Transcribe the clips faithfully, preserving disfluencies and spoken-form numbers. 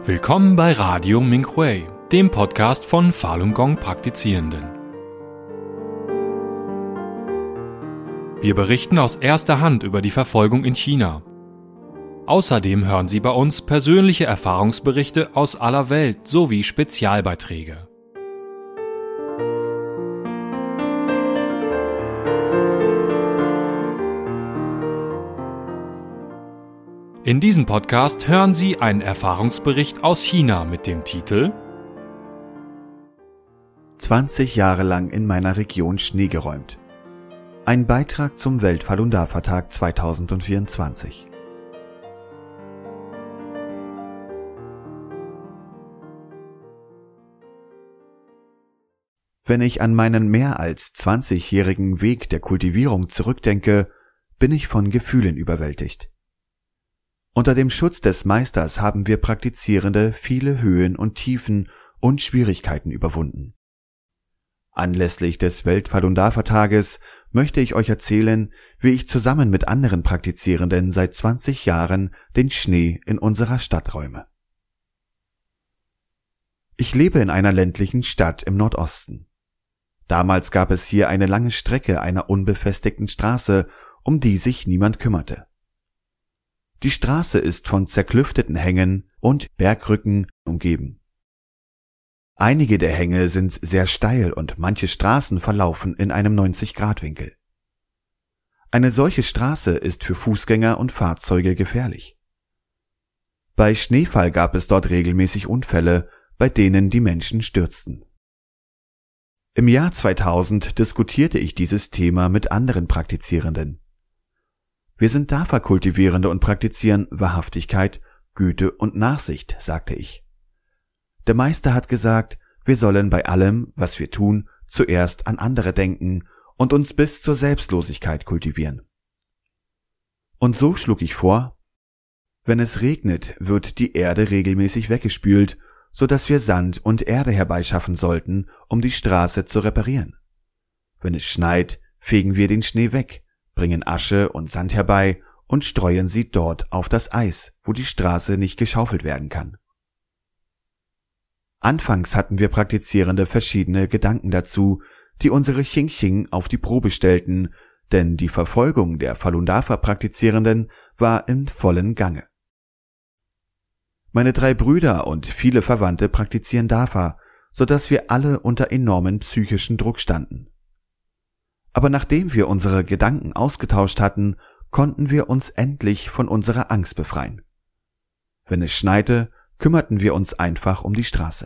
Willkommen bei Radio Minhui, dem Podcast von Falun Gong Praktizierenden. Wir berichten aus erster Hand über die Verfolgung in China. Außerdem hören Sie bei uns persönliche Erfahrungsberichte aus aller Welt sowie Spezialbeiträge. In diesem Podcast hören Sie einen Erfahrungsbericht aus China mit dem Titel zwanzig Jahre lang in meiner Region Schnee geräumt. Ein Beitrag zum Welt-Falun Dafa-Tag zweitausendvierundzwanzig. Wenn ich an meinen mehr als zwanzigjährigen Weg der Kultivierung zurückdenke, bin ich von Gefühlen überwältigt. Unter dem Schutz des Meisters haben wir Praktizierende viele Höhen und Tiefen und Schwierigkeiten überwunden. Anlässlich des Welt-Falun Dafa-Tages möchte ich euch erzählen, wie ich zusammen mit anderen Praktizierenden seit zwanzig Jahren den Schnee in unserer Stadt räume. Ich lebe in einer ländlichen Stadt im Nordosten. Damals gab es hier eine lange Strecke einer unbefestigten Straße, um die sich niemand kümmerte. Die Straße ist von zerklüfteten Hängen und Bergrücken umgeben. Einige der Hänge sind sehr steil und manche Straßen verlaufen in einem neunzig Grad Winkel. Eine solche Straße ist für Fußgänger und Fahrzeuge gefährlich. Bei Schneefall gab es dort regelmäßig Unfälle, bei denen die Menschen stürzten. Im Jahr zweitausend diskutierte ich dieses Thema mit anderen Praktizierenden. Wir sind Dafa-Kultivierende und praktizieren Wahrhaftigkeit, Güte und Nachsicht, sagte ich. Der Meister hat gesagt, wir sollen bei allem, was wir tun, zuerst an andere denken und uns bis zur Selbstlosigkeit kultivieren. Und so schlug ich vor, wenn es regnet, wird die Erde regelmäßig weggespült, so dass wir Sand und Erde herbeischaffen sollten, um die Straße zu reparieren. Wenn es schneit, fegen wir den Schnee weg, bringen Asche und Sand herbei und streuen sie dort auf das Eis, wo die Straße nicht geschaufelt werden kann. Anfangs hatten wir Praktizierende verschiedene Gedanken dazu, die unsere Xingxing auf die Probe stellten, denn die Verfolgung der Falun Dafa-Praktizierenden war im vollen Gange. Meine drei Brüder und viele Verwandte praktizieren Dafa, so dass wir alle unter enormen psychischen Druck standen. Aber nachdem wir unsere Gedanken ausgetauscht hatten, konnten wir uns endlich von unserer Angst befreien. Wenn es schneite, kümmerten wir uns einfach um die Straße.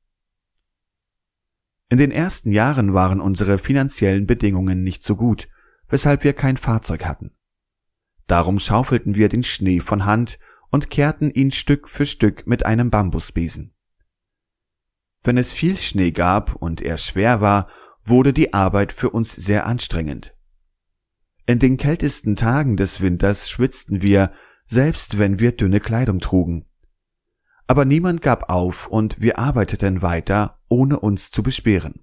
In den ersten Jahren waren unsere finanziellen Bedingungen nicht so gut, weshalb wir kein Fahrzeug hatten. Darum schaufelten wir den Schnee von Hand und kehrten ihn Stück für Stück mit einem Bambusbesen. Wenn es viel Schnee gab und er schwer war, wurde die Arbeit für uns sehr anstrengend. In den kältesten Tagen des Winters schwitzten wir, selbst wenn wir dünne Kleidung trugen. Aber niemand gab auf und wir arbeiteten weiter, ohne uns zu beschweren.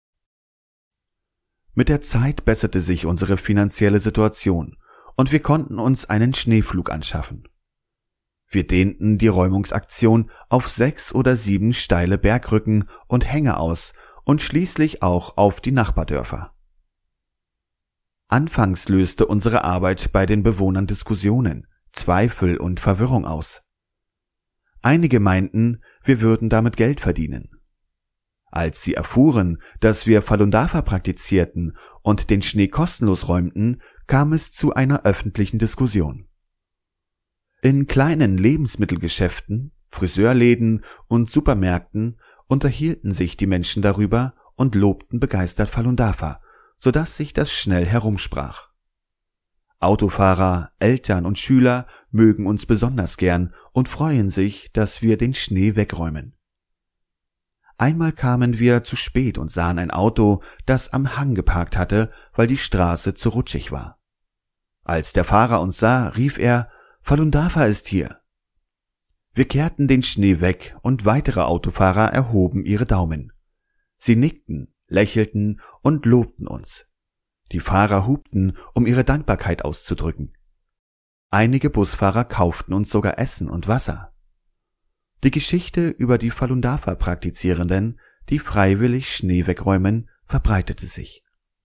Mit der Zeit besserte sich unsere finanzielle Situation und wir konnten uns einen Schneepflug anschaffen. Wir dehnten die Räumungsaktion auf sechs oder sieben steile Bergrücken und Hänge aus und schließlich auch auf die Nachbardörfer. Anfangs löste unsere Arbeit bei den Bewohnern Diskussionen, Zweifel und Verwirrung aus. Einige meinten, wir würden damit Geld verdienen. Als sie erfuhren, dass wir Falun Dafa praktizierten und den Schnee kostenlos räumten, kam es zu einer öffentlichen Diskussion. In kleinen Lebensmittelgeschäften, Friseurläden und Supermärkten unterhielten sich die Menschen darüber und lobten begeistert Falun Dafa, so dass sich das schnell herumsprach. Autofahrer, Eltern und Schüler mögen uns besonders gern und freuen sich, dass wir den Schnee wegräumen. Einmal kamen wir zu spät und sahen ein Auto, das am Hang geparkt hatte, weil die Straße zu rutschig war. Als der Fahrer uns sah, rief er, »Falun Dafa ist hier!« Wir kehrten den Schnee weg und weitere Autofahrer erhoben ihre Daumen. Sie nickten, lächelten und lobten uns. Die Fahrer hupten, um ihre Dankbarkeit auszudrücken. Einige Busfahrer kauften uns sogar Essen und Wasser. Die Geschichte über die Falun Dafa-Praktizierenden, die freiwillig Schnee wegräumen, verbreitete sich.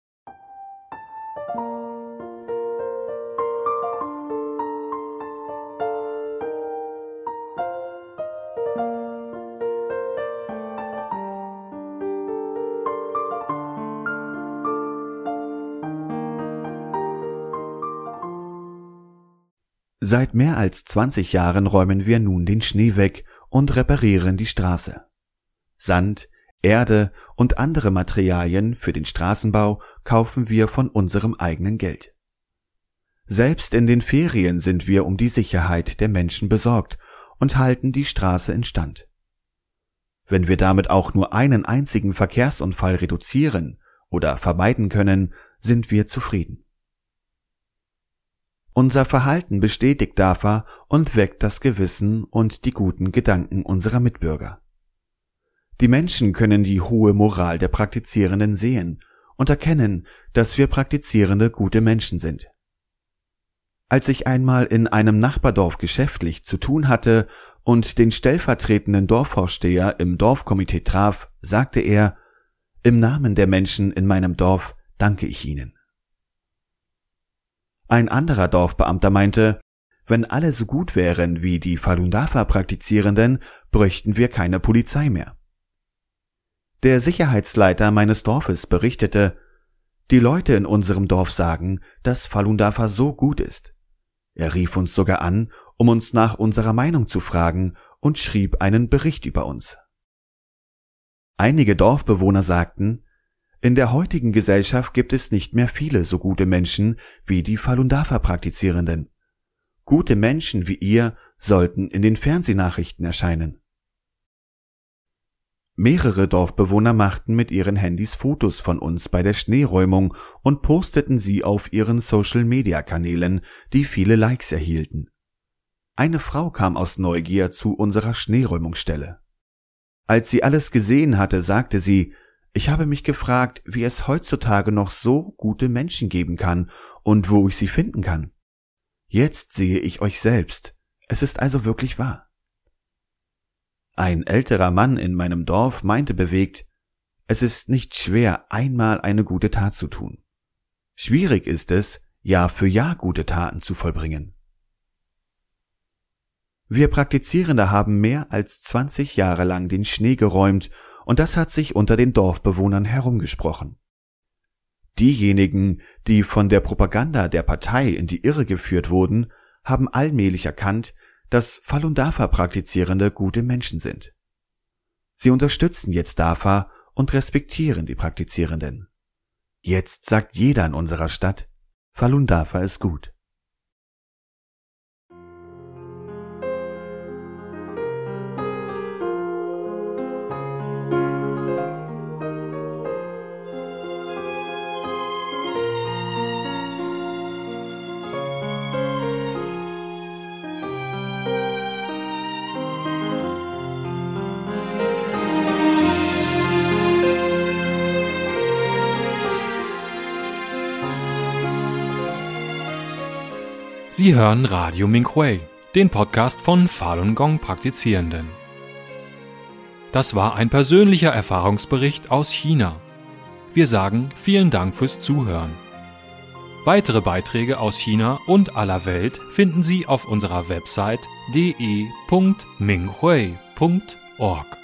Seit mehr als zwanzig Jahren räumen wir nun den Schnee weg und reparieren die Straße. Sand, Erde und andere Materialien für den Straßenbau kaufen wir von unserem eigenen Geld. Selbst in den Ferien sind wir um die Sicherheit der Menschen besorgt und halten die Straße instand. Wenn wir damit auch nur einen einzigen Verkehrsunfall reduzieren oder vermeiden können, sind wir zufrieden. Unser Verhalten bestätigt Dafa und weckt das Gewissen und die guten Gedanken unserer Mitbürger. Die Menschen können die hohe Moral der Praktizierenden sehen und erkennen, dass wir Praktizierende gute Menschen sind. Als ich einmal in einem Nachbardorf geschäftlich zu tun hatte und den stellvertretenden Dorfvorsteher im Dorfkomitee traf, sagte er: Im Namen der Menschen in meinem Dorf danke ich Ihnen. Ein anderer Dorfbeamter meinte, wenn alle so gut wären wie die Falun Dafa-Praktizierenden, bräuchten wir keine Polizei mehr. Der Sicherheitsleiter meines Dorfes berichtete, die Leute in unserem Dorf sagen, dass Falun Dafa so gut ist. Er rief uns sogar an, um uns nach unserer Meinung zu fragen und schrieb einen Bericht über uns. Einige Dorfbewohner sagten, in der heutigen Gesellschaft gibt es nicht mehr viele so gute Menschen wie die Falun Dafa-Praktizierenden. Gute Menschen wie ihr sollten in den Fernsehnachrichten erscheinen. Mehrere Dorfbewohner machten mit ihren Handys Fotos von uns bei der Schneeräumung und posteten sie auf ihren Social-Media-Kanälen, die viele Likes erhielten. Eine Frau kam aus Neugier zu unserer Schneeräumungsstelle. Als sie alles gesehen hatte, sagte sie, ich habe mich gefragt, wie es heutzutage noch so gute Menschen geben kann und wo ich sie finden kann. Jetzt sehe ich euch selbst. Es ist also wirklich wahr. Ein älterer Mann in meinem Dorf meinte bewegt, es ist nicht schwer, einmal eine gute Tat zu tun. Schwierig ist es, Jahr für Jahr gute Taten zu vollbringen. Wir Praktizierende haben mehr als zwanzig Jahre lang den Schnee geräumt und das hat sich unter den Dorfbewohnern herumgesprochen. Diejenigen, die von der Propaganda der Partei in die Irre geführt wurden, haben allmählich erkannt, dass Falun Dafa-Praktizierende gute Menschen sind. Sie unterstützen jetzt Dafa und respektieren die Praktizierenden. Jetzt sagt jeder in unserer Stadt, Falun Dafa ist gut. Sie hören Radio Minhui, den Podcast von Falun Gong Praktizierenden. Das war ein persönlicher Erfahrungsbericht aus China. Wir sagen vielen Dank fürs Zuhören. Weitere Beiträge aus China und aller Welt finden Sie auf unserer Website d e punkt minhui punkt org.